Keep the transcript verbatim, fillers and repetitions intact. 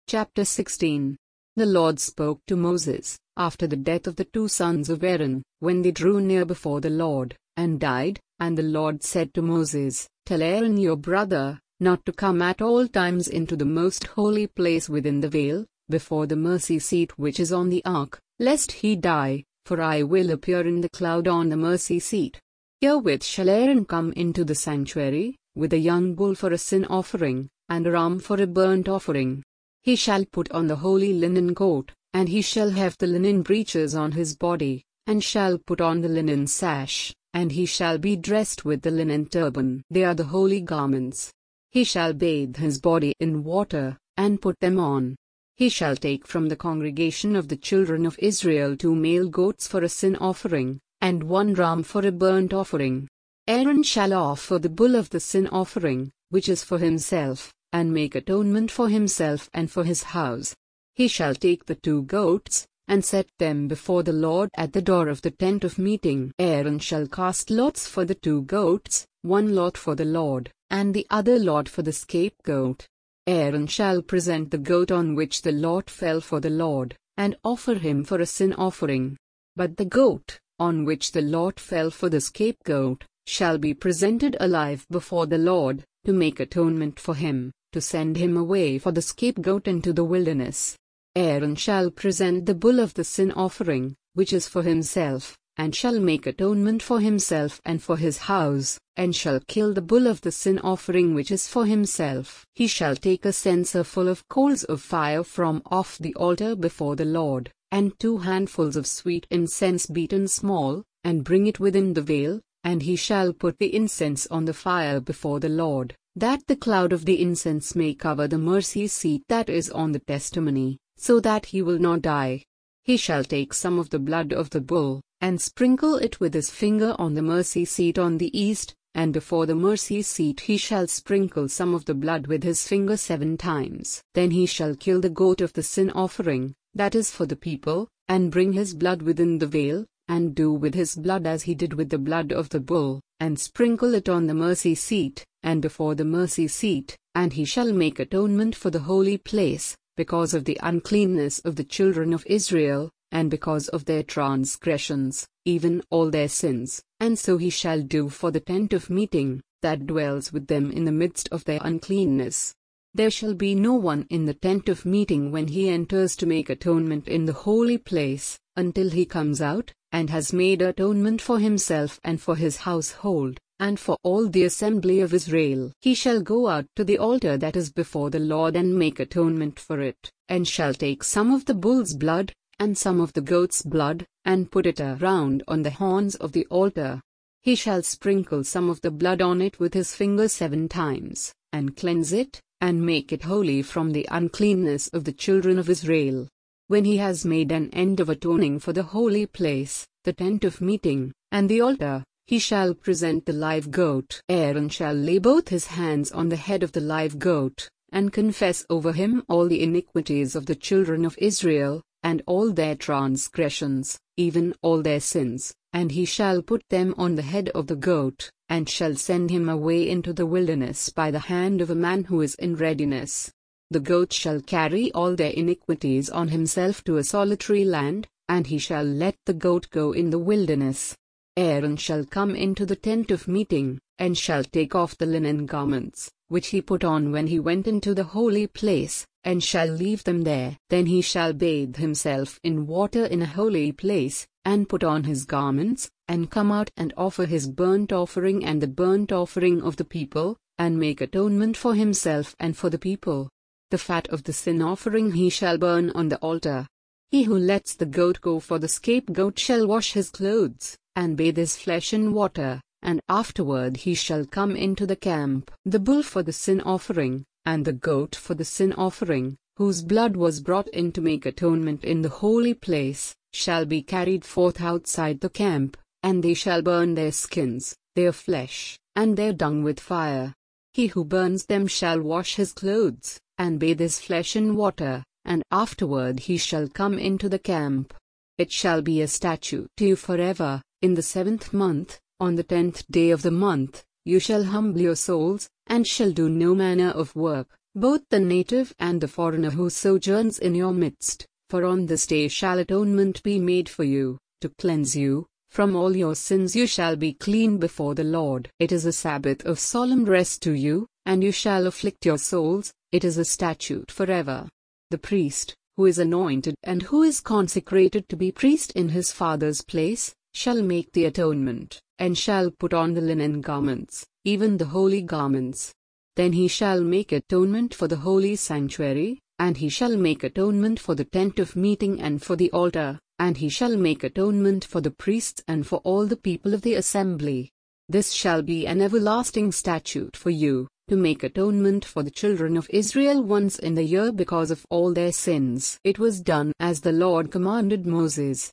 Chapter sixteen. The Lord spoke to Moses, after the death of the two sons of Aaron, when they drew near before the Lord, and died, and the Lord said to Moses, Tell Aaron your brother, not to come at all times into the most holy place within the veil, before the mercy seat which is on the ark, lest he die, for I will appear in the cloud on the mercy seat. Herewith shall Aaron come into the sanctuary, with a young bull for a sin offering, and a ram for a burnt offering. He shall put on the holy linen coat, and he shall have the linen breeches on his body, and shall put on the linen sash, and he shall be dressed with the linen turban. They are the holy garments. He shall bathe his body in water, and put them on. He shall take from the congregation of the children of Israel two male goats for a sin offering, and one ram for a burnt offering. Aaron shall offer the bull of the sin offering, which is for himself, and make atonement for himself and for his house. He shall take the two goats, and set them before the Lord at the door of the tent of meeting. Aaron shall cast lots for the two goats, one lot for the Lord, and the other lot for the scapegoat. Aaron shall present the goat on which the lot fell for the Lord, and offer him for a sin offering. But the goat, on which the lot fell for the scapegoat, shall be presented alive before the Lord, to make atonement for him, to send him away for the scapegoat into the wilderness. Aaron shall present the bull of the sin offering, which is for himself, and shall make atonement for himself and for his house, and shall kill the bull of the sin offering which is for himself. He shall take a censer full of coals of fire from off the altar before the Lord, and two handfuls of sweet incense beaten small, and bring it within the veil, and he shall put the incense on the fire before the Lord, that the cloud of the incense may cover the mercy seat that is on the testimony, so that he will not die. He shall take some of the blood of the bull, and sprinkle it with his finger on the mercy seat on the east, and before the mercy seat he shall sprinkle some of the blood with his finger seven times. Then he shall kill the goat of the sin offering, that is for the people, and bring his blood within the veil, and do with his blood as he did with the blood of the bull, and sprinkle it on the mercy seat, and before the mercy seat, and he shall make atonement for the holy place, because of the uncleanness of the children of Israel, and because of their transgressions, even all their sins, and so he shall do for the tent of meeting, that dwells with them in the midst of their uncleanness. There shall be no one in the tent of meeting when he enters to make atonement in the holy place, until he comes out, and has made atonement for himself and for his household, and for all the assembly of Israel. He shall go out to the altar that is before the Lord and make atonement for it, and shall take some of the bull's blood, and some of the goat's blood, and put it around on the horns of the altar. He shall sprinkle some of the blood on it with his finger seven times, and cleanse it, and make it holy from the uncleanness of the children of Israel. When he has made an end of atoning for the holy place, the tent of meeting, and the altar, he shall present the live goat. Aaron shall lay both his hands on the head of the live goat, and confess over him all the iniquities of the children of Israel, and all their transgressions, even all their sins, and he shall put them on the head of the goat, and shall send him away into the wilderness by the hand of a man who is in readiness. The goat shall carry all their iniquities on himself to a solitary land, and he shall let the goat go in the wilderness. Aaron shall come into the tent of meeting, and shall take off the linen garments, which he put on when he went into the holy place, and shall leave them there. Then he shall bathe himself in water in a holy place, and put on his garments, and come out and offer his burnt offering and the burnt offering of the people, and make atonement for himself and for the people. The fat of the sin offering he shall burn on the altar. He who lets the goat go for the scapegoat shall wash his clothes, and bathe his flesh in water, and afterward he shall come into the camp. The bull for the sin offering, and the goat for the sin offering, whose blood was brought in to make atonement in the holy place, shall be carried forth outside the camp, and they shall burn their skins, their flesh, and their dung with fire. He who burns them shall wash his clothes, and bathe his flesh in water, and afterward he shall come into the camp. It shall be a statute to you forever. In the seventh month, on the tenth day of the month, you shall humble your souls, and shall do no manner of work, both the native and the foreigner who sojourns in your midst, for on this day shall atonement be made for you, to cleanse you. From all your sins you shall be clean before the Lord. It is a Sabbath of solemn rest to you, and you shall afflict your souls. It is a statute forever. The priest, who is anointed and who is consecrated to be priest in his father's place, shall make the atonement, and shall put on the linen garments, even the holy garments. Then he shall make atonement for the holy sanctuary, and he shall make atonement for the tent of meeting and for the altar, and he shall make atonement for the priests and for all the people of the assembly. This shall be an everlasting statute for you, to make atonement for the children of Israel once in the year because of all their sins. It was done as the Lord commanded Moses.